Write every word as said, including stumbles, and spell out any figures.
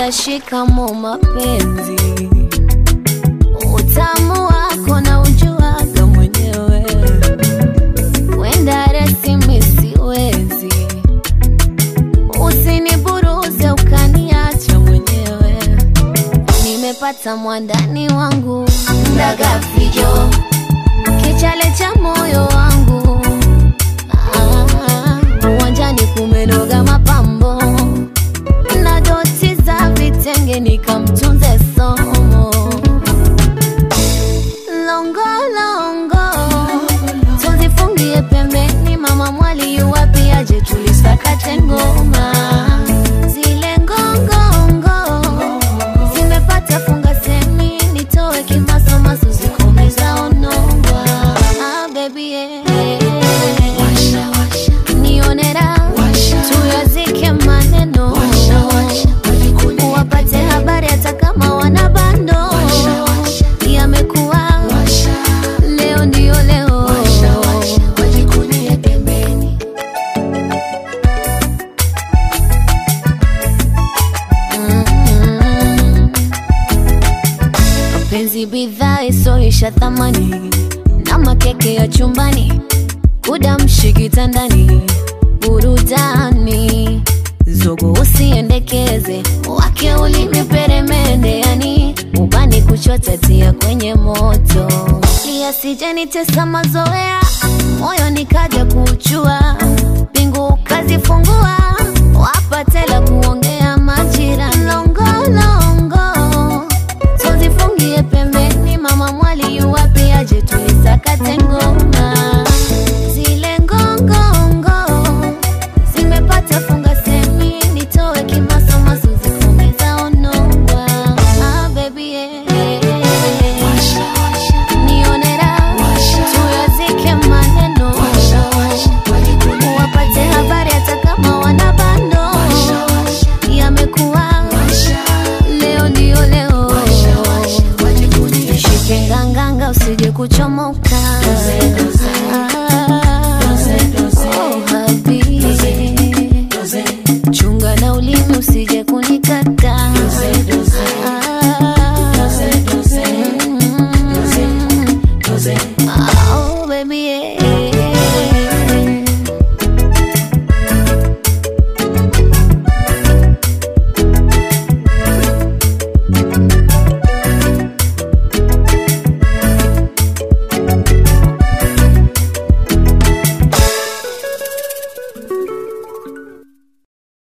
shikamo mapenzi, utamu wako na ujuaga mwenyewe, wenda resi misiwezi, usiniburuze ukaniacha mwenyewe. Nimepata mwandani wangu ndaga fijo, kichale cha moyo wangu, uwanjani kumenoga mapambo, na doti za vitenge nikamtunze somo. Longo longo tuzifungie pembeni, mama mwali yuwapi aje tulisakate ngoma. Zile ngongongo zimepata funga semi, nitoe kimasomaso zikomeza onongwa. Ah baby yeah. Washa, washa. Nionera tuyazike maneno, wapate habari hata kama wana bando. Yamekuwa leo ndio leo, wajikunie pembeni. Mm-hmm. Penzi bidhaa isoisha thamani, na makeke ya chumbani, kudamshi kitandani, burudani zogo usiendekeze, wake ulimi peremende, yani ubani kuchota tia kwenye moto. Yasije nitesa mazoea, moyo nikaja kuchua, pingu kazifungua, wapatela kuongea.